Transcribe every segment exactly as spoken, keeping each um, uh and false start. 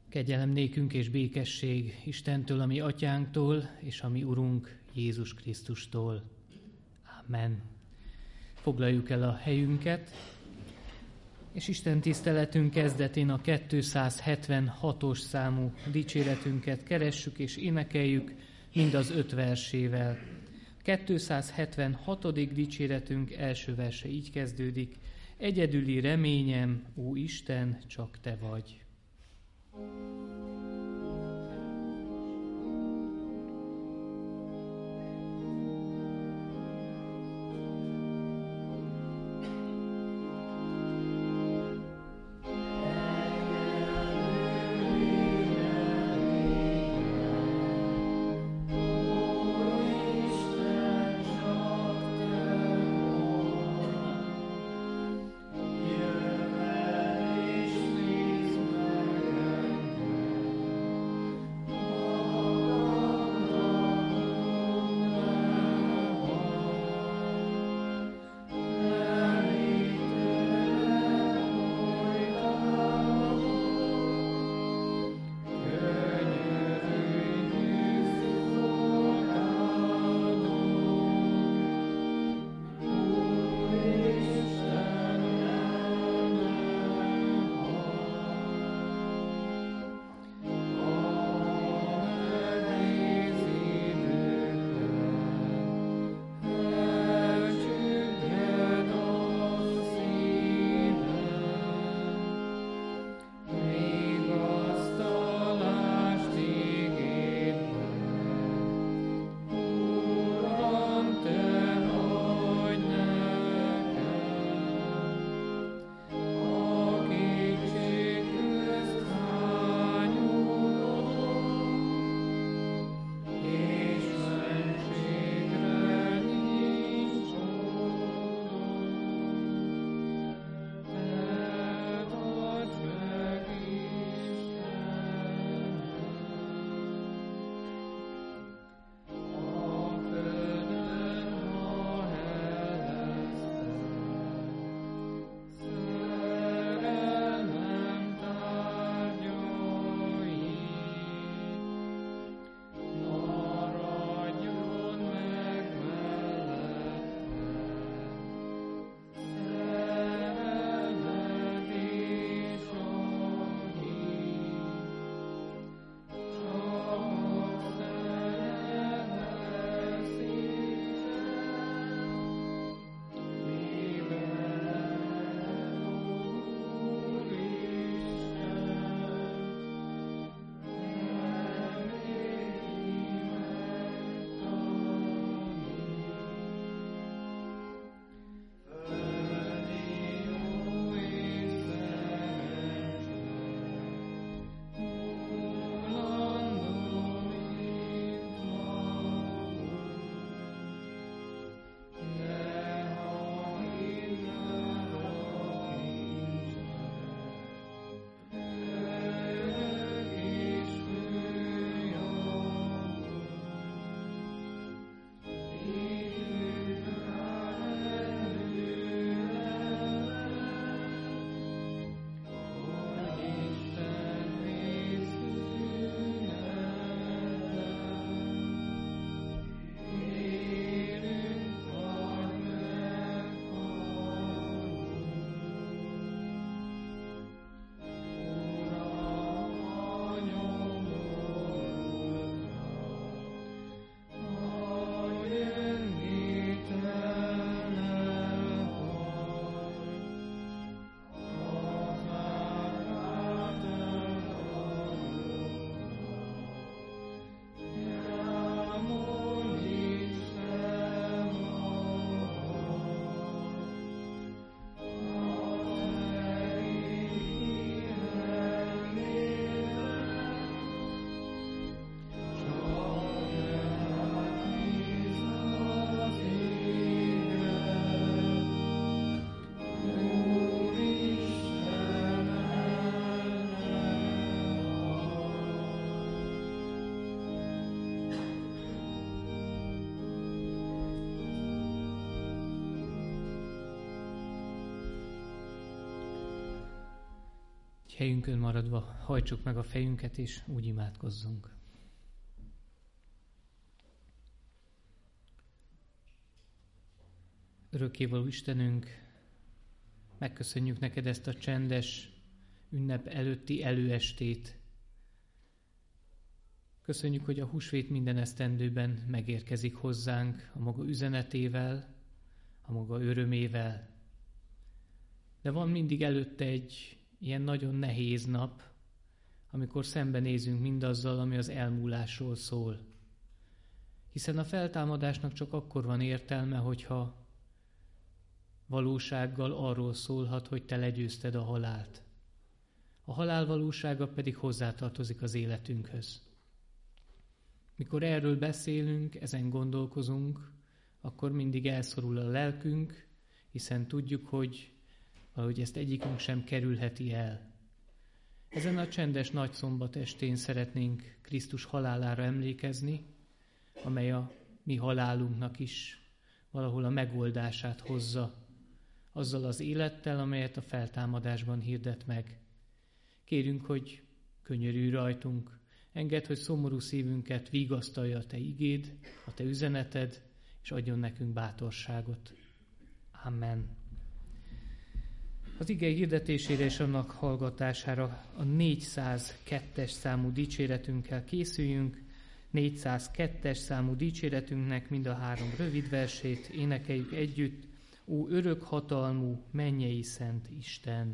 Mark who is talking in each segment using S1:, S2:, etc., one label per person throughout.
S1: Kegyelem nékünk és békesség Istentől, a mi atyánktól, és a mi Urunk Jézus Krisztustól. Amen. Foglaljuk el a helyünket, és Isten tiszteletünk kezdetén a kétszázhetvenhatos számú dicséretünket keressük és énekeljük mind az öt versével. kétszázhetvenhatodik dicséretünk első verse így kezdődik: Egyedüli reményem, ó Isten, csak te vagy.
S2: Jöjj el és nézd
S1: helyünkön maradva hajtsuk meg a fejünket, és úgy imádkozzunk. Örökkévaló Istenünk, megköszönjük neked ezt a csendes ünnep előtti előestét. Köszönjük, hogy a húsvét minden esztendőben megérkezik hozzánk a maga üzenetével, a maga örömével. De van mindig előtte egy ilyen nagyon nehéz nap, amikor szembenézünk mindazzal, ami az elmúlásról szól. Hiszen a feltámadásnak csak akkor van értelme, hogyha valósággal arról szólhat, hogy te legyőzted a halált. A halál valósága pedig hozzátartozik az életünkhöz. Mikor erről beszélünk, ezen gondolkozunk, akkor mindig elszorul a lelkünk, hiszen tudjuk, hogy valahogy ezt egyikünk sem kerülheti el. Ezen a csendes nagyszombat estén szeretnénk Krisztus halálára emlékezni, amely a mi halálunknak is valahol a megoldását hozza, azzal az élettel, amelyet a feltámadásban hirdet meg. Kérünk, hogy könyörülj rajtunk, engedd, hogy szomorú szívünket vigasztalja a te igéd, a te üzeneted, és adjon nekünk bátorságot. Amen. Az ige hirdetésére és annak hallgatására a négyszázkettes számú dicséretünkkel készüljünk. négyszázkettes számú dicséretünknek mind a három rövid versét énekeljük együtt. Ó örök hatalmú, mennyei szent Isten!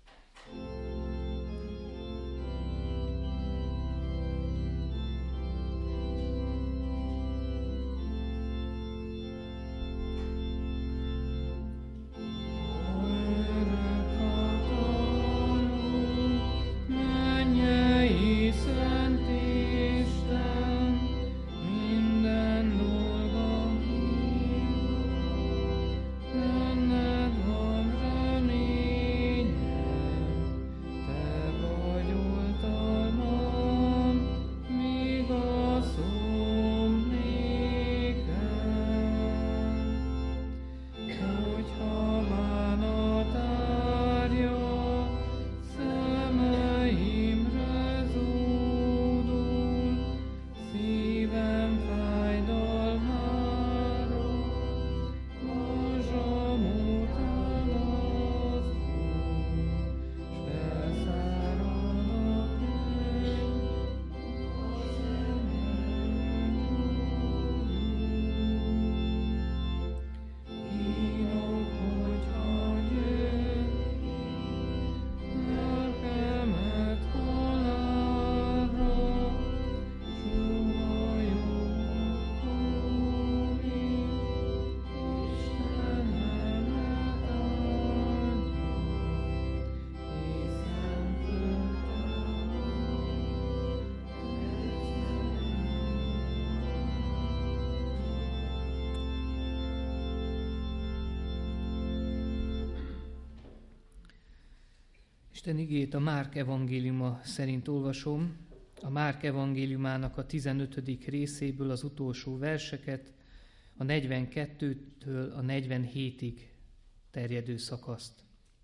S1: Isten igét a Márk evangéliuma szerint olvasom, a Márk evangéliumának a tizenötödik részéből az utolsó verseket, a negyvenkettőtől a negyvenhétig terjedő szakaszt.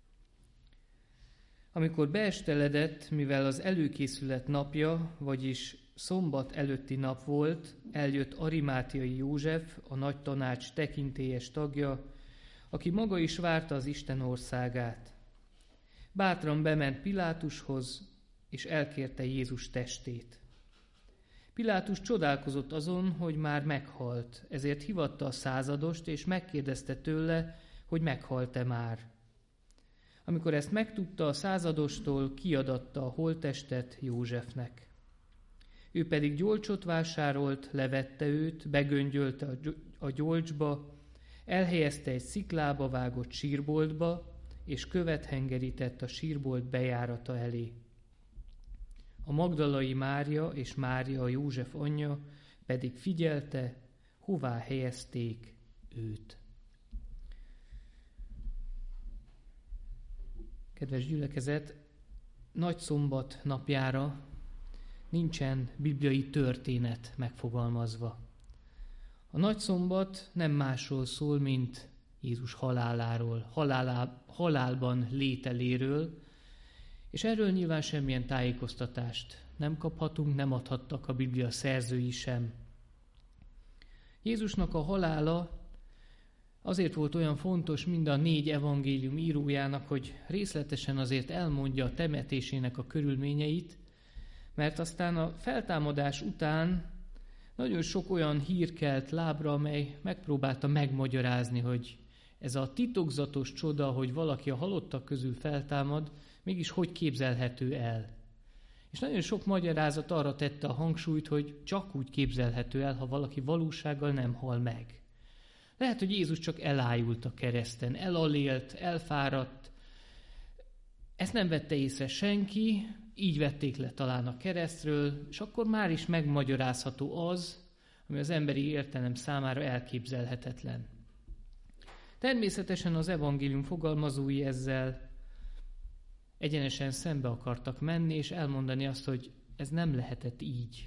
S1: Amikor beesteledett, mivel az előkészület napja, vagyis szombat előtti nap volt, eljött Arimátiai József, a nagy tanács tekintélyes tagja, aki maga is várta az Isten országát. Bátran bement Pilátushoz, és elkérte Jézus testét. Pilátus csodálkozott azon, hogy már meghalt, ezért hívatta a századost, és megkérdezte tőle, hogy meghalt-e már. Amikor ezt megtudta, a századostól kiadatta a holttestet Józsefnek. Ő pedig gyolcsot vásárolt, levette őt, begöngyölte a gyolcsba, elhelyezte egy sziklába vágott sírboltba, és követ hengerített a sírbolt bejárata elé. A magdalai Mária és Mária, a József anyja pedig figyelte, hová helyezték őt. Kedves gyülekezet, Nagyszombat napjára nincsen bibliai történet megfogalmazva. A Nagyszombat nem másról szól, mint Jézus haláláról, halálá, halálban lételéről, És erről nyilván semmilyen tájékoztatást nem kaphatunk, nem adhattak a Biblia szerzői sem. Jézusnak a halála azért volt olyan fontos mind a négy evangélium írójának, hogy részletesen azért elmondja a temetésének a körülményeit, mert aztán a feltámadás után nagyon sok olyan hír kelt lábra, amely megpróbálta megmagyarázni, hogy ez a titokzatos csoda, hogy valaki a halottak közül feltámad, mégis hogy képzelhető el. És nagyon sok magyarázat arra tette a hangsúlyt, hogy csak úgy képzelhető el, ha valaki valósággal nem hal meg. Lehet, hogy Jézus csak elájult a kereszten, elalélt, elfáradt. Ezt nem vette észre senki, így vették le talán a keresztről, és akkor már is megmagyarázható az, ami az emberi értelem számára elképzelhetetlen. Természetesen az evangélium fogalmazói ezzel egyenesen szembe akartak menni, és elmondani azt, hogy ez nem lehetett így.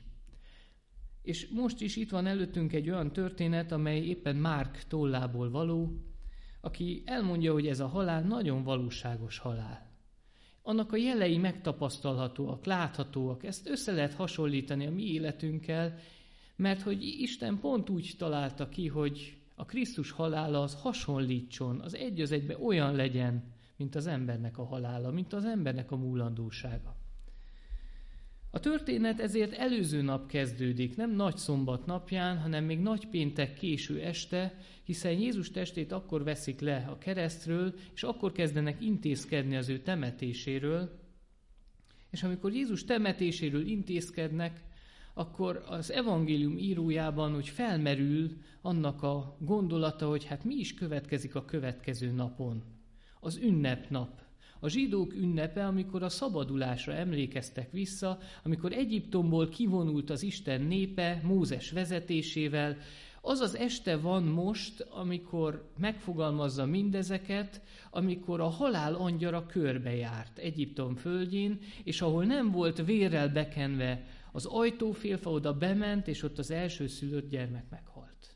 S1: És most is itt van előttünk egy olyan történet, amely éppen Márk tollából való, aki elmondja, hogy ez a halál nagyon valóságos halál. Annak a jelei megtapasztalhatóak, láthatóak, ezt össze lehet hasonlítani a mi életünkkel, mert hogy Isten pont úgy találta ki, hogy a Krisztus halála az hasonlítson, az egy az egybe olyan legyen, mint az embernek a halála, mint az embernek a múlandósága. A történet ezért előző nap kezdődik, nem nagy szombat napján, hanem még nagy péntek késő este, hiszen Jézus testét akkor veszik le a keresztről, és akkor kezdenek intézkedni az ő temetéséről. És amikor Jézus temetéséről intézkednek, akkor az evangélium írójában úgy felmerül annak a gondolata, hogy hát mi is következik a következő napon. Az ünnepnap. A zsidók ünnepe, amikor a szabadulásra emlékeztek vissza, amikor Egyiptomból kivonult az Isten népe Mózes vezetésével, az az este van most, amikor megfogalmazza mindezeket, amikor a halál angyala körbejárt Egyiptom földjén, és ahol nem volt vérrel bekenve az ajtófélfa, oda bement, és ott az elsőszülött gyermek meghalt.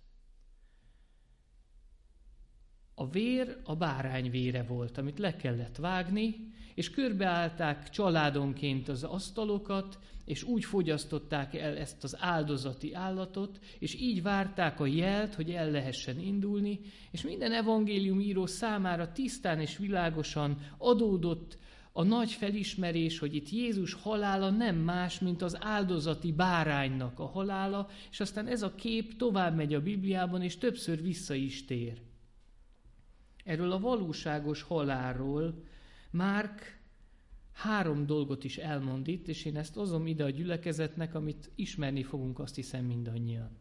S1: A vér a bárány vére volt, amit le kellett vágni, és körbeállták családonként az asztalokat, és úgy fogyasztották el ezt az áldozati állatot, és így várták a jelt, hogy el lehessen indulni, és minden evangéliumíró számára tisztán és világosan adódott a nagy felismerés, hogy itt Jézus halála nem más, mint az áldozati báránynak a halála, és aztán ez a kép tovább megy a Bibliában, és többször vissza is tér. Erről a valóságos halálról Márk három dolgot is elmond itt, és én ezt hozom ide a gyülekezetnek, amit ismerni fogunk, azt hiszem, mindannyian.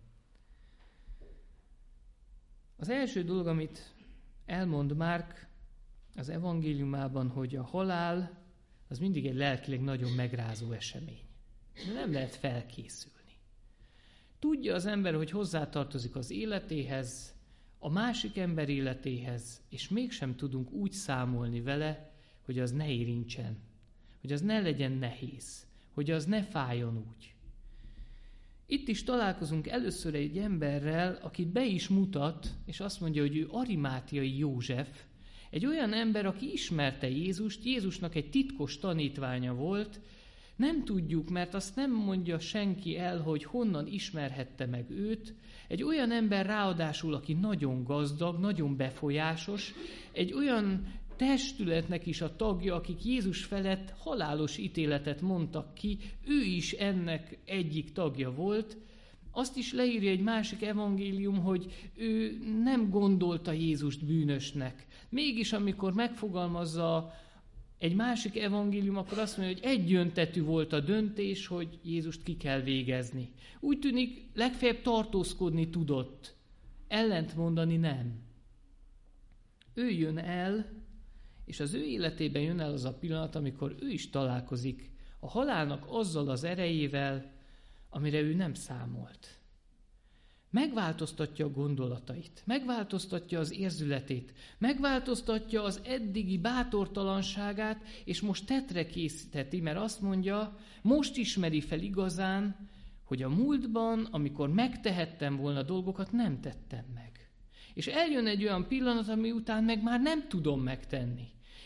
S1: Az első dolog, amit elmond Márk az evangéliumában, hogy a halál az mindig egy lelkileg nagyon megrázó esemény. De nem lehet felkészülni. Tudja az ember, hogy hozzátartozik az életéhez, a másik ember életéhez, és mégsem tudunk úgy számolni vele, hogy az ne érintsen, hogy az ne legyen nehéz, hogy az ne fájjon úgy. Itt is találkozunk először egy emberrel, aki be is mutat, és azt mondja, hogy ő Arimátiai József, egy olyan ember, aki ismerte Jézust, Jézusnak egy titkos tanítványa volt. Nem tudjuk, mert azt nem mondja senki el, hogy honnan ismerhette meg őt. Egy olyan ember ráadásul, aki nagyon gazdag, nagyon befolyásos, egy olyan testületnek is a tagja, akik Jézus felett halálos ítéletet mondtak ki, ő is ennek egyik tagja volt. Azt is leírja egy másik evangélium, hogy ő nem gondolta Jézust bűnösnek. Mégis, amikor megfogalmazza egy másik evangélium, akkor azt mondja, hogy egyöntetű volt a döntés, hogy Jézust ki kell végezni. Úgy tűnik, legfeljebb tartózkodni tudott, ellent mondani nem. Ő jön el, és az ő életében jön el az a pillanat, amikor ő is találkozik a halálnak azzal az erejével, amire ő nem számolt. Megváltoztatja a gondolatait, megváltoztatja az érzületét, megváltoztatja az eddigi bátortalanságát, és most tetre készíteti, mert azt mondja, most ismeri fel igazán, hogy a múltban, amikor megtehettem volna dolgokat, nem tettem meg. És eljön egy olyan pillanat, ami után meg már nem tudom megtenni.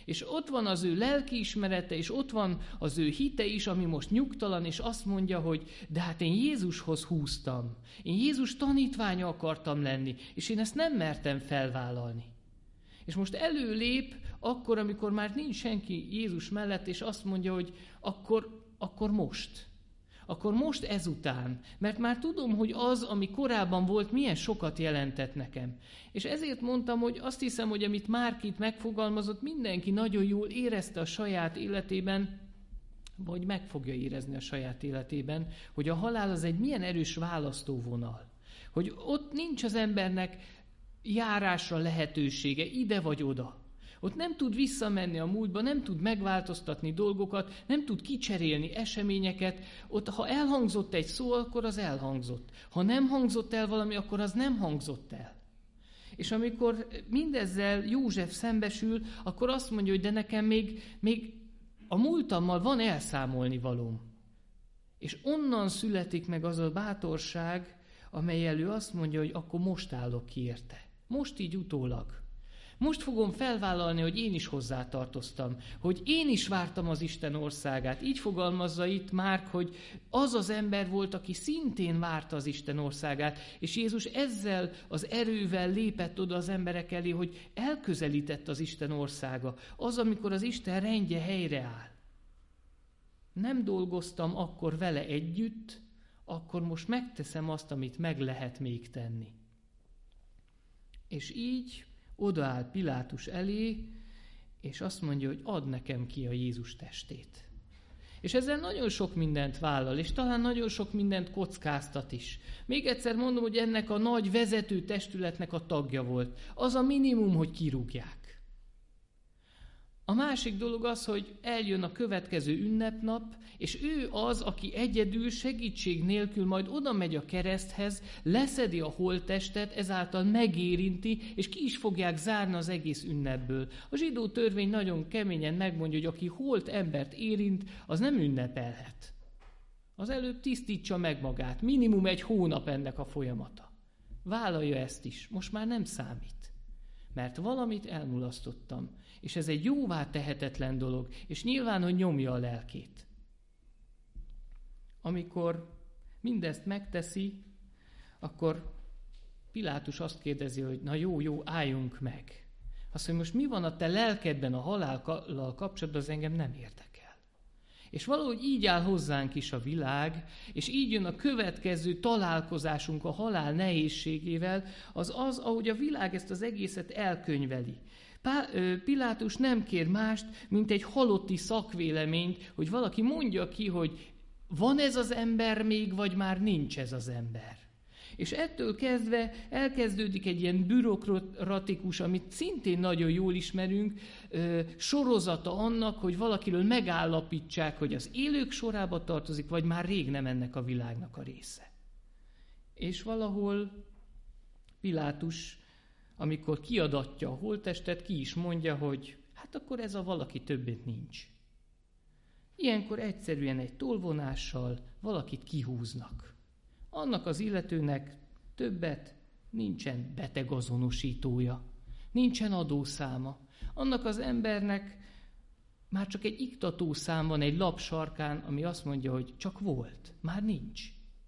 S1: És ott van az ő lelkiismerete, és ott van az ő hite is, ami most nyugtalan, és azt mondja, hogy de hát én Jézushoz húztam. Én Jézus tanítványa akartam lenni, és én ezt nem mertem felvállalni. És most előlép akkor, amikor már nincs senki Jézus mellett, és azt mondja, hogy akkor, akkor most. Akkor most ezután, mert már tudom, hogy az, ami korábban volt, milyen sokat jelentett nekem. És ezért mondtam, hogy azt hiszem, hogy amit Márk itt megfogalmazott, mindenki nagyon jól érezte a saját életében, vagy meg fogja érezni a saját életében, hogy a halál az egy milyen erős választóvonal. Hogy ott nincs az embernek járásra lehetősége, ide vagy oda. Ott nem tud visszamenni a múltba, nem tud megváltoztatni dolgokat, nem tud kicserélni eseményeket. Ott, ha elhangzott egy szó, akkor az elhangzott. Ha nem hangzott el valami, akkor az nem hangzott el. És amikor mindezzel József szembesül, akkor azt mondja, hogy de nekem még, még a múltammal van elszámolni valóm. És onnan születik meg az a bátorság, amelyel ő azt mondja, hogy akkor most állok ki érte. Most így utólag. Most fogom felvállalni, hogy én is hozzátartoztam, hogy én is vártam az Isten országát. Így fogalmazza itt Márk, hogy az az ember volt, aki szintén várta az Isten országát, és Jézus ezzel az erővel lépett oda az emberek elé, hogy elközelített az Isten országa. Az, amikor az Isten rendje helyreáll. Nem dolgoztam akkor vele együtt, akkor most megteszem azt, amit meg lehet még tenni. És így odaáll Pilátus elé, és azt mondja, hogy add nekem ki a Jézus testét. És ezzel nagyon sok mindent vállal, és talán nagyon sok mindent kockáztat is. Még egyszer mondom, hogy ennek a nagy vezető testületnek a tagja volt. Az a minimum, hogy kirúgják. A másik dolog az, hogy eljön a következő ünnepnap, és ő az, aki egyedül segítség nélkül majd oda megy a kereszthez, leszedi a holttestet, ezáltal megérinti, és ki is fogják zárni az egész ünnepből. A zsidó törvény nagyon keményen megmondja, hogy aki holt embert érint, az nem ünnepelhet. Az előbb tisztítsa meg magát, minimum egy hónap ennek a folyamata. Vállalja ezt is, most már nem számít. Mert valamit elmulasztottam, és ez egy jóvá tehetetlen dolog, és nyilván, hogy nyomja a lelkét. Amikor mindezt megteszi, akkor Pilátus azt kérdezi, hogy na jó, jó, álljunk meg. Azt mondja, most mi van a te lelkedben a halállal kapcsolatban, az engem nem érdekel. És valahogy így áll hozzánk is a világ, és így jön a következő találkozásunk a halál nehézségével, az az, ahogy a világ ezt az egészet elkönyveli. Pilátus nem kér mást, mint egy halotti szakvéleményt, hogy valaki mondja ki, hogy van ez az ember még, vagy már nincs ez az ember. És ettől kezdve elkezdődik egy ilyen bürokratikus, amit szintén nagyon jól ismerünk, sorozata annak, hogy valakiről megállapítsák, hogy az élők sorába tartozik, vagy már rég nem ennek a világnak a része. És valahol Pilátus, amikor kiadatja a holttestet, ki is mondja, hogy hát akkor ez a valaki többet nincs. Ilyenkor egyszerűen egy tolvonással valakit kihúznak. Annak az illetőnek többet nincsen betegazonosítója, nincsen adószáma. Annak az embernek már csak egy iktatószám van egy lap sarkán, ami azt mondja, hogy csak volt, már nincs.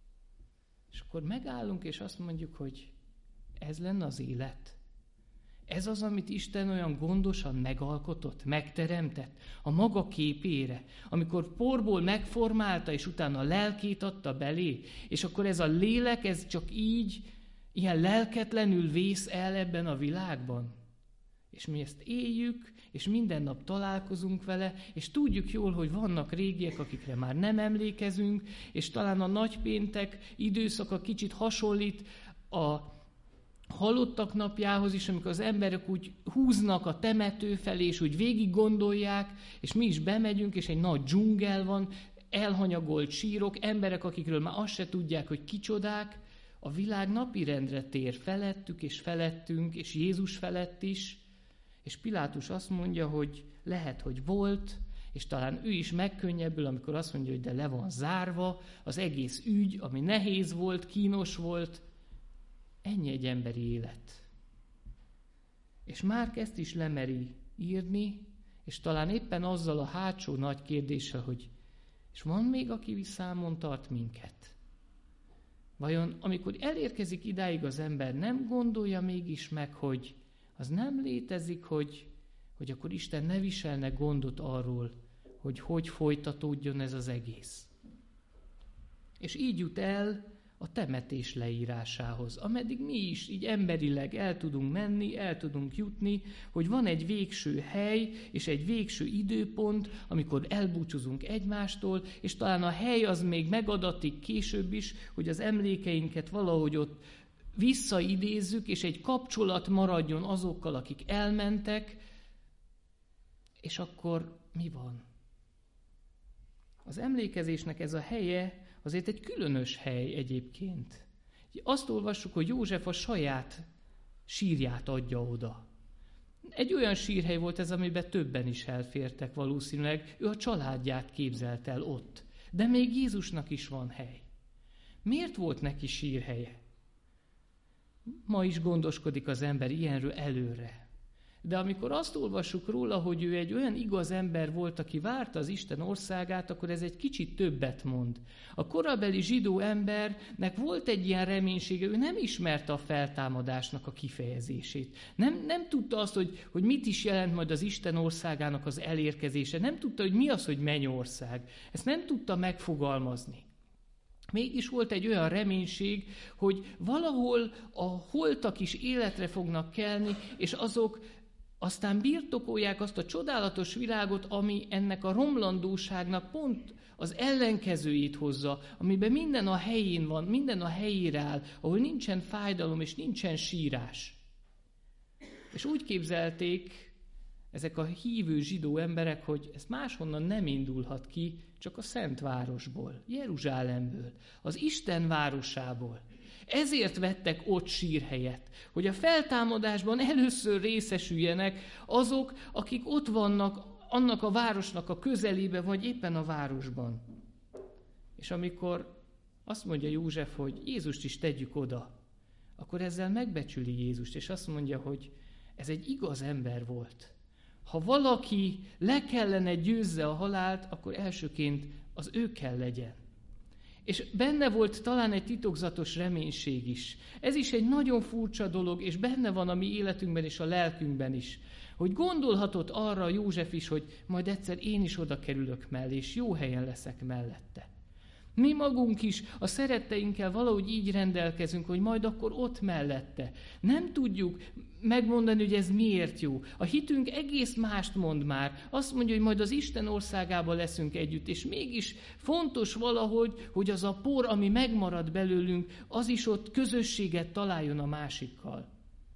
S1: És akkor megállunk, és azt mondjuk, hogy ez lenne az élet. Ez az, amit Isten olyan gondosan megalkotott, megteremtett a maga képére, amikor porból megformálta, és utána a lelkét adta belé, és akkor ez a lélek, ez csak így, ilyen lelketlenül vész el ebben a világban. És mi ezt éljük, és minden nap találkozunk vele, és tudjuk jól, hogy vannak régiek, akikre már nem emlékezünk, és talán a nagypéntek időszaka kicsit hasonlít a halottak napjához is, amikor az emberek úgy húznak a temető felé, és úgy végig gondolják, és mi is bemegyünk, és egy nagy dzsungel van, elhanyagolt sírok, emberek, akikről már azt se tudják, hogy kicsodák. A világ napirendre tér felettük és felettünk, és Jézus felett is, és Pilátus azt mondja, hogy lehet, hogy volt, és talán ő is megkönnyebbül, amikor azt mondja, hogy de le van zárva, az egész ügy, ami nehéz volt, kínos volt. Ennyi egy emberi élet. És Márk ezt is lemeri írni, és talán éppen azzal a hátsó nagy kérdéssel, hogy és van még, aki számon tart minket? Vajon amikor elérkezik idáig az ember, nem gondolja mégis meg, hogy az nem létezik, hogy, hogy akkor Isten ne viselne gondot arról, hogy hogy folytatódjon ez az egész. És így jut el a temetés leírásához, ameddig mi is így emberileg el tudunk menni, el tudunk jutni, hogy van egy végső hely és egy végső időpont, amikor elbúcsúzunk egymástól, és talán a hely az még megadatik később is, hogy az emlékeinket valahogy ott visszaidézzük, és egy kapcsolat maradjon azokkal, akik elmentek, és akkor mi van? Az emlékezésnek ez a helye azért egy különös hely egyébként. Azt olvassuk, hogy József a saját sírját adja oda. Egy olyan sírhely volt ez, amiben többen is elfértek valószínűleg. Ő a családját képzelt el ott. De még Jézusnak is van hely. Miért volt neki sírhelye? Ma is gondoskodik az ember ilyenről előre. De amikor azt olvassuk róla, hogy ő egy olyan igaz ember volt, aki várta az Isten országát, akkor ez egy kicsit többet mond. A korabeli zsidó embernek volt egy ilyen reménysége, ő nem ismerte a feltámadásnak a kifejezését. Nem, nem tudta azt, hogy, hogy mit is jelent majd az Isten országának az elérkezése. Nem tudta, hogy mi az, hogy mennyország. Ezt nem tudta megfogalmazni. Mégis volt egy olyan reménység, hogy valahol a holtak is életre fognak kelni, és azok aztán birtokolják azt a csodálatos világot, ami ennek a romlandóságnak pont az ellenkezőjét hozza, amiben minden a helyén van, minden a helyére áll, ahol nincsen fájdalom és nincsen sírás. És úgy képzelték ezek a hívő zsidó emberek, hogy ez máshonnan nem indulhat ki, csak a Szent Városból, Jeruzsálemből, az Isten városából. Ezért vettek ott sírhelyet, hogy a feltámadásban először részesüljenek azok, akik ott vannak annak a városnak a közelébe, vagy éppen a városban. És amikor azt mondja József, hogy Jézust is tegyük oda, akkor ezzel megbecsüli Jézust, és azt mondja, hogy ez egy igaz ember volt. Ha valaki le kellene győzze a halált, akkor elsőként az ő kell legyen. És benne volt talán egy titokzatos reménység is. Ez is egy nagyon furcsa dolog, és benne van a mi életünkben és a lelkünkben is. Hogy gondolhatott arra József is, hogy majd egyszer én is oda kerülök mellé, és jó helyen leszek mellette. Mi magunk is a szeretteinkkel valahogy így rendelkezünk, hogy majd akkor ott mellette. Nem tudjuk megmondani, hogy ez miért jó. A hitünk egész mást mond már. Azt mondja, hogy majd az Isten országában leszünk együtt, és mégis fontos valahogy, hogy az a por, ami megmarad belőlünk, az is ott közösséget találjon a másikkal.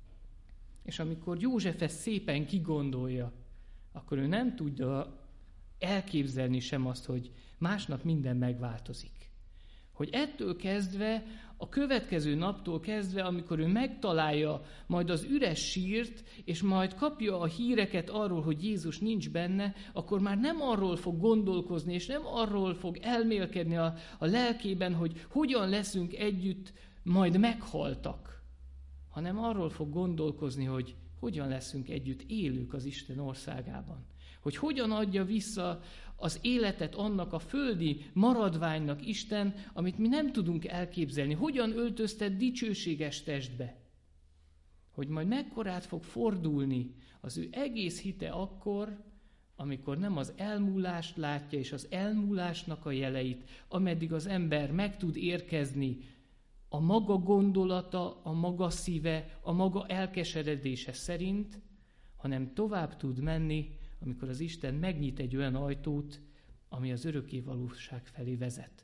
S1: És amikor József ezt szépen kigondolja, akkor ő nem tudja elképzelni sem azt, hogy másnap minden megváltozik. Hogy ettől kezdve, a következő naptól kezdve, amikor ő megtalálja majd az üres sírt, és majd kapja a híreket arról, hogy Jézus nincs benne, akkor már nem arról fog gondolkozni, és nem arról fog elmélkedni a, a lelkében, hogy hogyan leszünk együtt, majd meghaltak, hanem arról fog gondolkozni, hogy hogyan leszünk együtt élők az Isten országában. Hogy hogyan adja vissza az életet annak a földi maradványnak Isten, amit mi nem tudunk elképzelni. Hogyan öltöztet dicsőséges testbe. Hogy majd mekkorát fog fordulni az ő egész hite akkor, amikor nem az elmúlást látja, és az elmúlásnak a jeleit, ameddig az ember meg tud érkezni a maga gondolata, a maga szíve, a maga elkeseredése szerint, hanem tovább tud menni, amikor az Isten megnyit egy olyan ajtót, ami az örökké valóság felé vezet.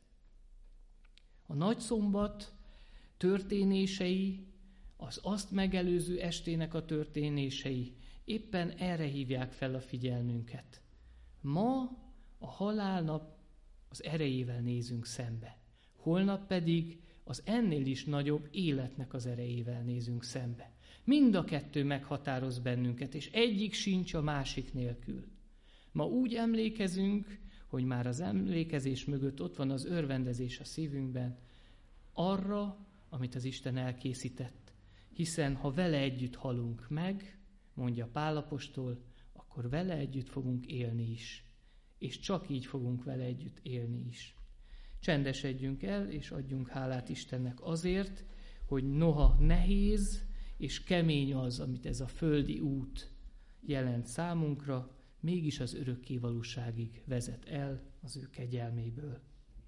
S1: A nagyszombat történései, az azt megelőző estének a történései éppen erre hívják fel a figyelmünket. Ma a halálnap az erejével nézünk szembe. Holnap pedig az ennél is nagyobb életnek az erejével nézünk szembe. Mind a kettő meghatároz bennünket, és egyik sincs a másik nélkül. Ma úgy emlékezünk, hogy már az emlékezés mögött ott van az örvendezés a szívünkben, arra, amit az Isten elkészített. Hiszen ha vele együtt halunk meg, mondja Pál apostol, akkor akkor vele együtt fogunk élni is. És csak így fogunk vele együtt élni is. Csendesedjünk el, és adjunk hálát Istennek azért, hogy noha nehéz és kemény az, amit ez a földi út jelent számunkra, mégis az örökké valóságig vezet el az ő kegyelméből.